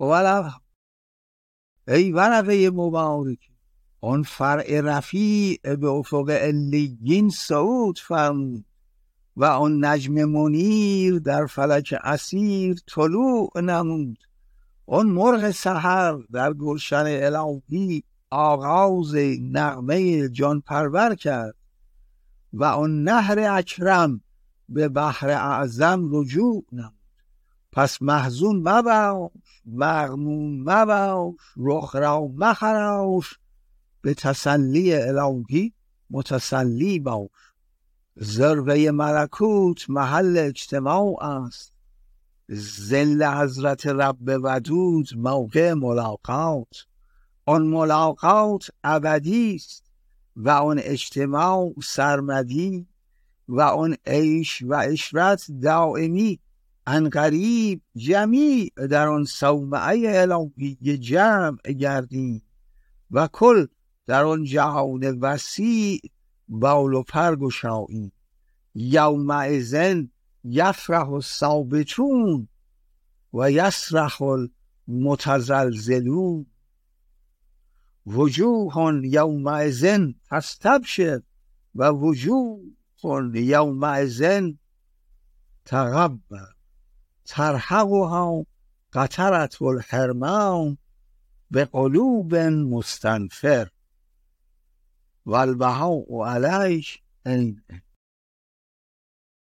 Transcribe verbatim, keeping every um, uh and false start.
ولی ای ورقه مبارک، آن فرع رفیع به افق علیین صعود فرمود و آن نجم منیر در فلک اسیر طلوع نمود. آن مرغ سحر در گلشن الهی آغاز نغمه جان پرور کرد و آن نهر اکرم به بحر اعظم رجوع نمود. پس محزون مباش، مغموم مباش، رخ را مخراش، به تسلی الهی متسلی باش. ذروه ملکوت محل اجتماع است، ظل حضرت رب ودود موقع ملاقات. آن ملاقات ابدی است و آن اجتماع سرمدی و آن عیش و عشرت دائمی. عنقریب جمیع در آن صومعه الهی جمع گردیم و کل در آن جهان وسیع بال و پر گشاییم. یومئذ یفرح الثابتون و یصرخ المتزلزلون. وجوه یومئذ تستبشر و وجوه یومئذ تغبر ترهقها قطرة الحرمان بقلوب مستنفر والبهاء علیه عین.